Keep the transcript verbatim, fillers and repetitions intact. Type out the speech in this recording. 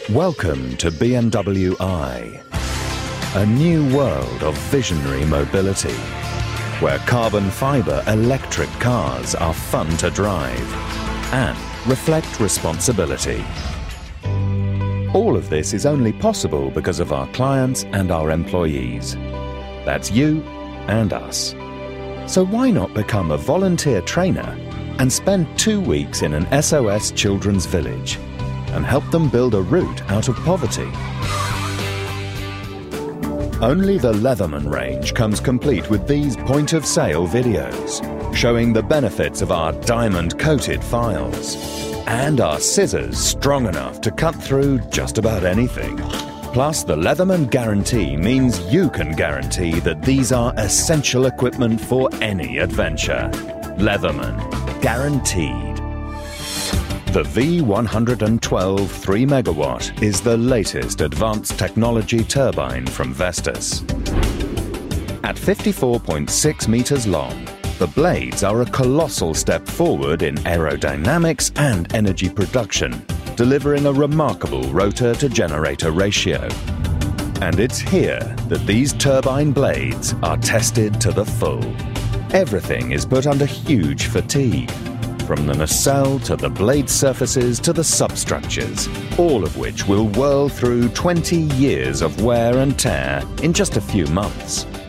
Welcome to B M W i, a new world of visionary mobility, where carbon fibre electric cars are fun to drive and reflect responsibility. All of this is only possible because of our clients and our employees. That's you and us. So why not become a volunteer trainer and spend two weeks in an S O S children's village and help them build a route out of poverty? Only the Leatherman range comes complete with these point-of-sale videos, showing the benefits of our diamond-coated files, and our scissors strong enough to cut through just about anything. Plus, the Leatherman guarantee means you can guarantee that these are essential equipment for any adventure. Leatherman. Guaranteed. The V one twelve three megawatt is the latest advanced technology turbine from Vestas. At fifty-four point six meters long, the blades are a colossal step forward in aerodynamics and energy production, delivering a remarkable rotor-to-generator ratio. And it's here that these turbine blades are tested to the full. Everything is put under huge fatigue, from the nacelle to the blade surfaces to the substructures, all of which will whirl through twenty years of wear and tear in just a few months.